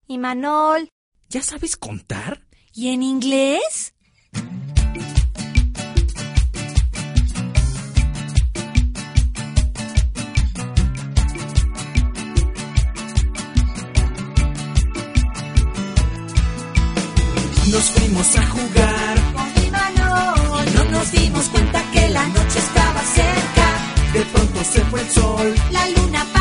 Imanol. ¿Ya sabes contar? ¿Y en inglés? Nos fuimos a jugar Con Imanol. y no nos dimos cuenta que la noche estaba cerca. De pronto se fue el sol. La luna